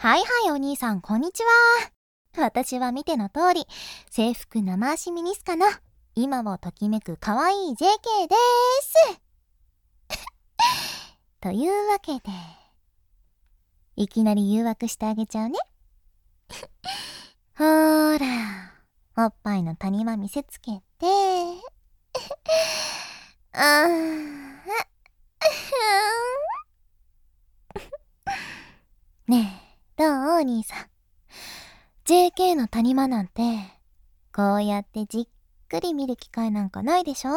はいはいお兄さん、こんにちは。私は見ての通り、制服生足ミニスカの今をときめく可愛い JK でーす。というわけで、いきなり誘惑してあげちゃうね。ほーら、おっぱいの谷間見せつけて、ねえ、どうお兄さん。JK の谷間なんて、こうやってじっくり見る機会なんかないでしょ？ほ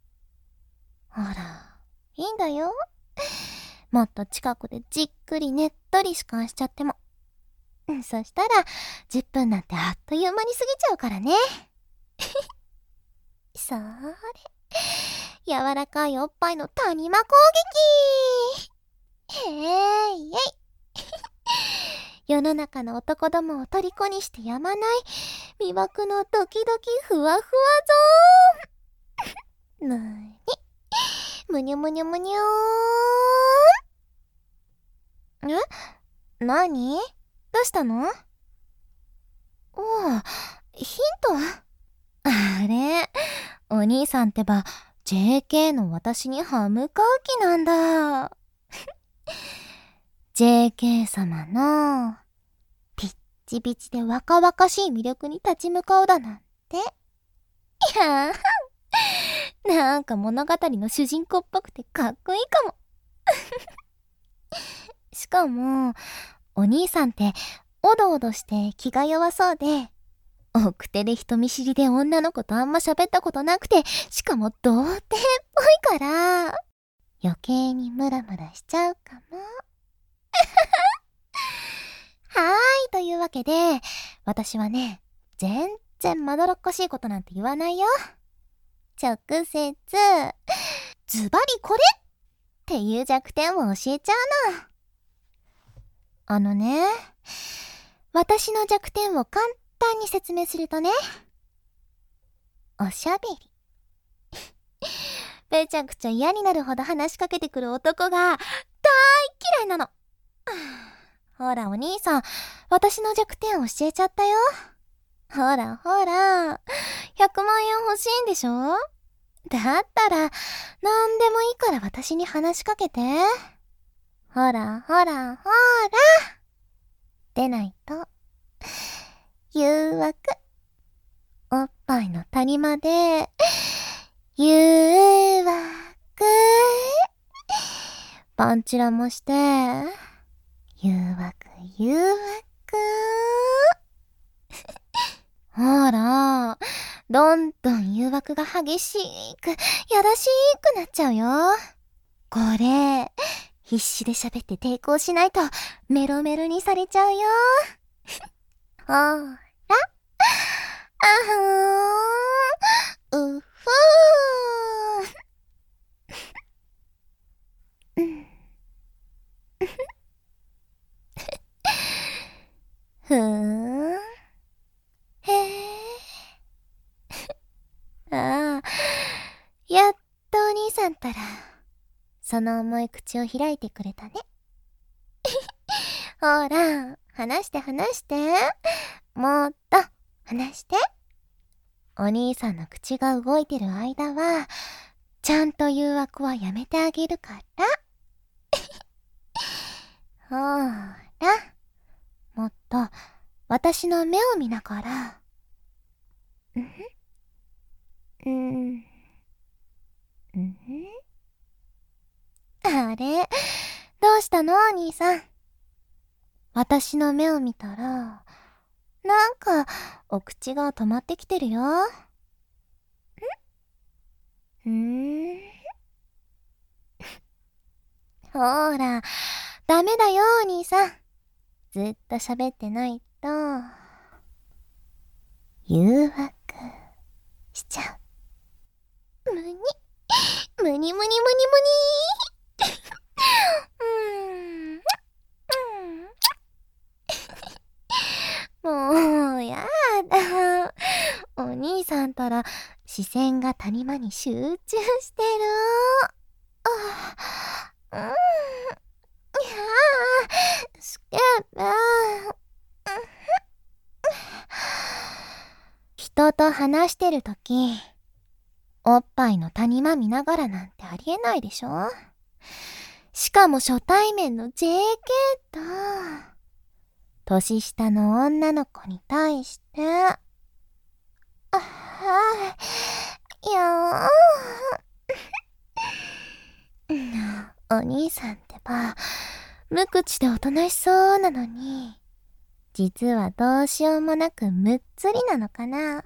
ら、いいんだよ。もっと近くでじっくりねっとり視観しちゃっても。そしたら、10分なんてあっという間に過ぎちゃうからね。それ、柔らかいおっぱいの谷間攻撃。へーいえい。世の中の男どもを虜にしてやまない魅惑のドキドキふわふわゾーン。なにむにゅむにゅむにゅーん。なに？どうしたの？おう、ヒント？あれ、お兄さんってば JK の私に歯向かう気なんだ。JK 様のピッチピチで若々しい魅力に立ち向かうだなんて。いやー、なんか物語の主人公っぽくてかっこいいかも。しかも、お兄さんっておどおどして気が弱そうで、奥手で人見知りで女の子とあんま喋ったことなくて、しかも童貞っぽいから、余計にムラムラしちゃうかも。はーい、というわけで、私はね、全然まどろっこしいことなんて言わないよ。直接、ズバリこれっていう弱点を教えちゃうの。あのね、私の弱点を簡単に説明するとね、おしゃべり。めちゃくちゃ嫌になるほど話しかけてくる男が大嫌いなの。ほらお兄さん、私の弱点教えちゃったよ。ほらほら、100万円欲しいんでしょ？だったら、なんでもいいから私に話しかけて。ほらほらほら。でないと、誘惑。おっぱいの谷間で、誘惑。パンチラもして、誘惑、誘惑。ほら、どんどん誘惑が激しく、やらしくなっちゃうよ。これ、必死で喋って抵抗しないと、メロメロにされちゃうよ。ほら、あふー、うふー。ふーん。へえ。ああ、やっとお兄さんったら、その重い口を開いてくれたね。ほら、話して話して。もっと、話して。お兄さんの口が動いてる間は、ちゃんと誘惑はやめてあげるから。ほら、もっと、私の目を見ながら。あれ、どうしたのお兄さん。私の目を見たら、なんか、お口が止まってきてるよ。ほら、ダメだよお兄さん。ずっと喋ってないと、誘惑しちゃう。むに、むにむにむにむにもう、やだ。お兄さんたら、視線が谷間に集中してる。いやー、スケベ。 と話してるとき、おっぱいの谷間見ながらなんてありえないでしょ？しかも初対面の JK と、年下の女の子に対して、いやお兄さんってば、無口でおとなしそうなのに、実はどうしようもなくむっつりなのかな。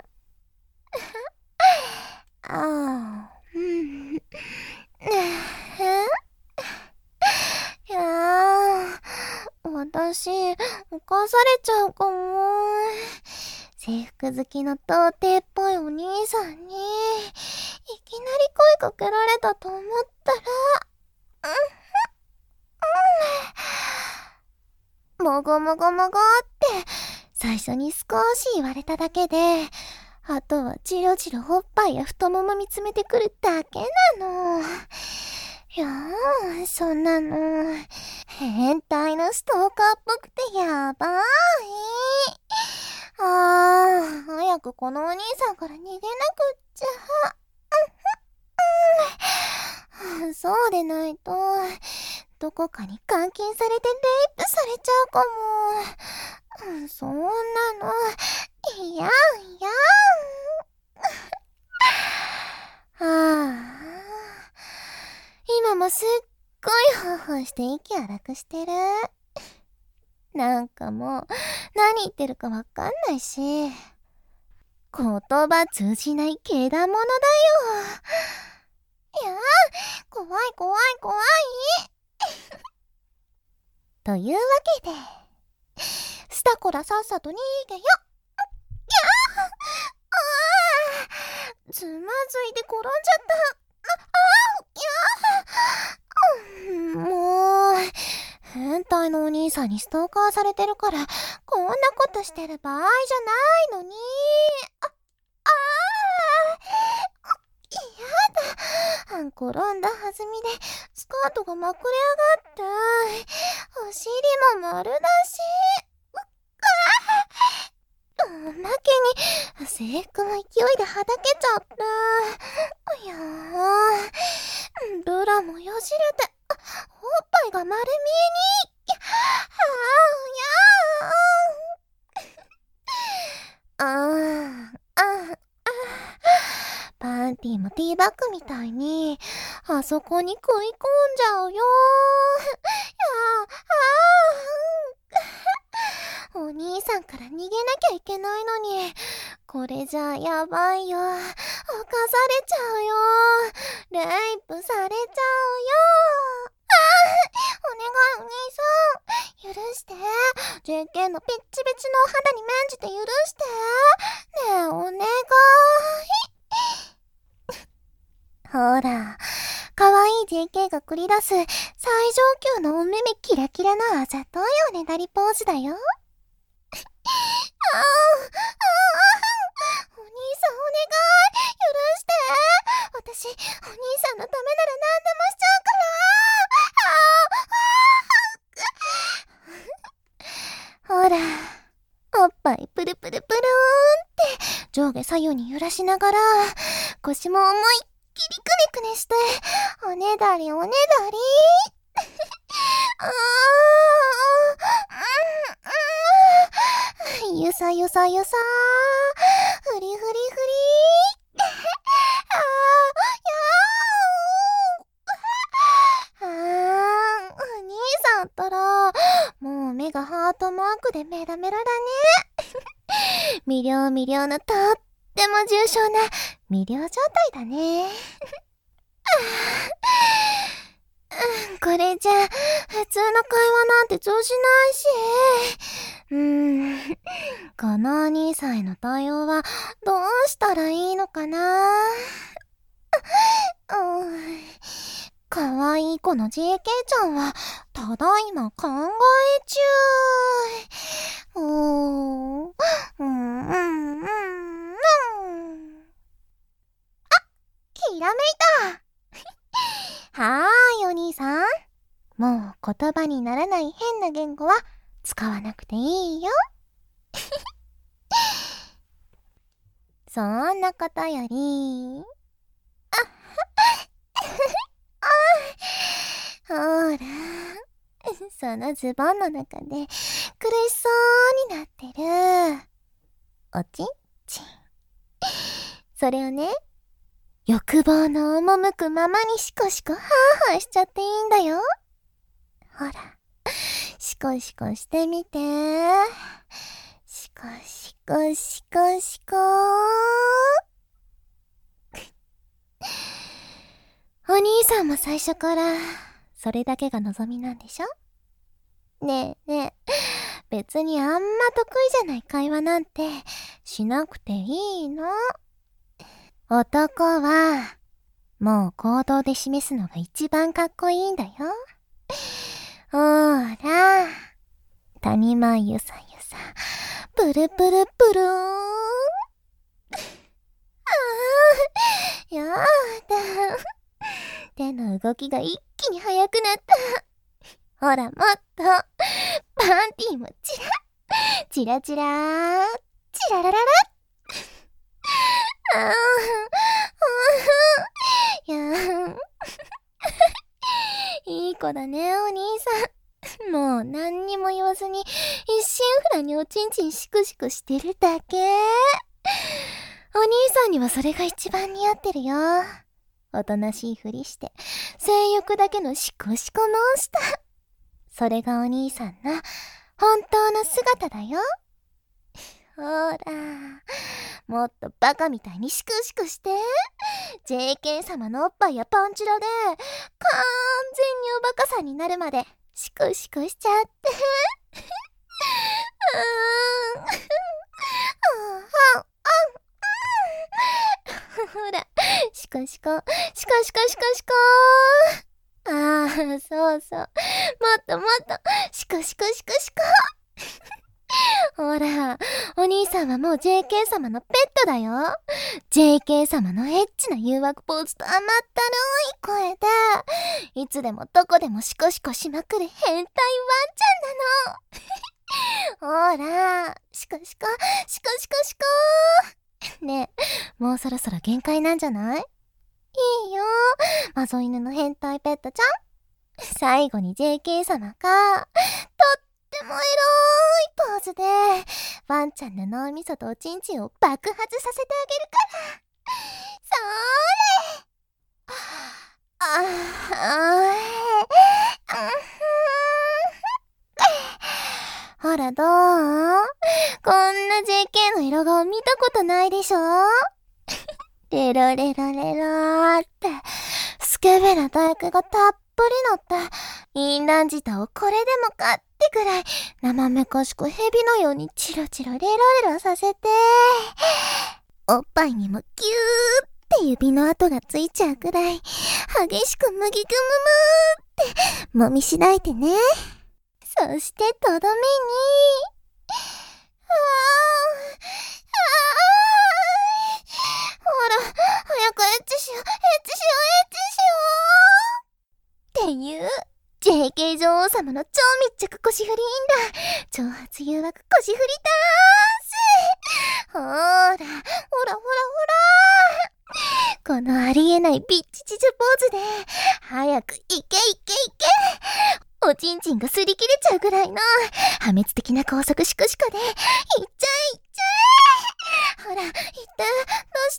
いや私、犯されちゃうかも。制服好きの童貞っぽいお兄さんに、いきなり声かけられたと思ったら、もごもごもごって、最初に少し言われただけで、あとはじろじろおっぱいや太もも見つめてくるだけなの。いやそんなの、変態のストーカーっぽくてやばい。早くこのお兄さんから逃げなくっちゃ。そうでないと、どこかに監禁されてレイプされちゃうかも。そんなの、いや。今もすっごいハーハーして息荒くしてる。なんかもう、何言ってるかわかんないし。言葉通じないけだものだよ。いや怖い。というわけで、スタコラさっさと逃げよ。つまずいて転んじゃった。もう、変態のお兄さんにストーカーされてるから、こんなことしてる場合じゃないのに。やだ。転んだ弾みで、スカートがまくれ上がって、お尻も丸だし。おまけに、制服も勢いではだけちゃった。いやブラもよじれて、おっぱいが丸見えに。パンティーもティーバッグみたいに、あそこに食い込んじゃうよ。お兄さんから逃げなきゃいけないのに、これじゃやばいよ。犯されちゃうよ。レイプされちゃうよ。お願いお兄さん、許して。JK のピッチピチのお肌に免じて許して。ねえ、お願い。ほら、かわいい JK が繰り出す最上級のお目目キラキラのあざといおねだりポーズだよ。お兄さんお願い、許して。私、お兄さんのためなら何でもしちゃうから。ほら、おっぱいプルプルプルーンって上下左右に揺らしながら、腰も思いっきりくねくねして、おねだり。ゆさ。ふり。お兄さんったら、もう目がハートマークでメラメラだね。魅了のとっても重症な魅了状態だね。これじゃ普通の会話なんて通じないし。このお兄さんへの対応はどうしたらいいのかな。かわいい子の JK ちゃんはただいま考え中。ひらめいた。はーいお兄さん、もう言葉にならない変な言語は使わなくていいよ。 そんなことより、ほら、そのズボンの中で苦しそうになってるおちんちん。それをね、欲望の赴くままにシコシコハーハーしちゃっていいんだよ。ほら、シコシコしてみて。シコシコシコシコお兄さんも最初からそれだけが望みなんでしょ？ねえねえ、別にあんま得意じゃない会話なんてしなくていいの。男はもう行動で示すのが一番かっこいいんだよ。ほーら、谷間ゆさゆさ、プルプルプルーン。やだ。手の動きが一気に速くなった。ほら、もっと、パンティーもチラチラー、チララララ。いやーいい子だね、お兄さん。もう何にも言わずに、一心不乱におちんちんシクシクしてるだけ。お兄さんにはそれが一番似合ってるよ。おとなしいふりして、性欲だけのシコシコモンスター。それがお兄さんの本当の姿だよ。ほら、もっとバカみたいにシクシクして。JK 様のおっぱいやパンチラで、完全におバカさんになるまで、シクシクしちゃって。ほら、シコシコ、シコシコシコシコー。ああ、そうそう。もっともっと、シコシコシコシコ。ほら、お兄さんはもう JK 様のペットだよ。JK 様のエッチな誘惑ポーズと甘ったるい声で、いつでもどこでもシコシコしまくる変態ワンちゃんなの。ほら、シコシコ、シコシコシコ。ねえ、もうそろそろ限界なんじゃない？いいよ、マゾ犬の変態ペットちゃん。最後に JK 様が、とってもエロいポーズで、ワンちゃんの脳みそとおちんちんを爆発させてあげるから。そーれ。ほらどう？こんな JK の色顔見たことないでしょ？レロレロレローって、スケベな唾液がたっぷり乗ったインランジタをこれでもかってくらい生めかしく蛇のようにチロチロレロレロさせて、おっぱいにもギューって指の跡がついちゃうくらい激しくむぎくむむーって揉みしだいてね。そしてとどめに、ほら、早くエッチしよう、エッチしよう、エッチしようっていう JK 女王様の超密着腰振りインだ。挑発誘惑腰振りダンス。ほら、ほらほらほら。このありえないビッチチチュポーズで、早くいけいけいけ。おちんちんが擦り切れちゃうぐらいの破滅的な高速シコシコで、いっちゃえいっちゃえ。ほら、いって、どうして？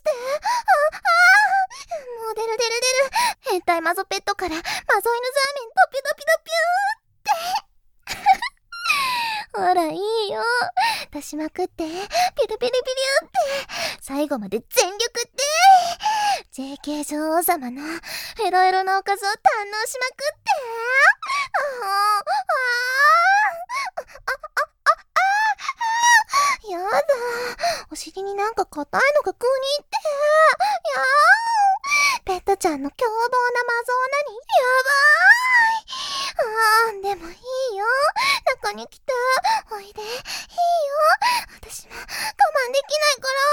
もう出る。変態マゾペットからマゾ犬ザーメンドピュドピュドピューって。ほら、いいよ。出しまくって、ピュルピュルピュルって、最後まで全力で、JK 女王様のエロエロなおかずを堪能しまくって。やだ。お尻になんか硬いのがグニって。ペットちゃんの凶暴なマゾーナにやばーい。でもいいよ。中に来て。おいで。いいよ。私も我慢できないから。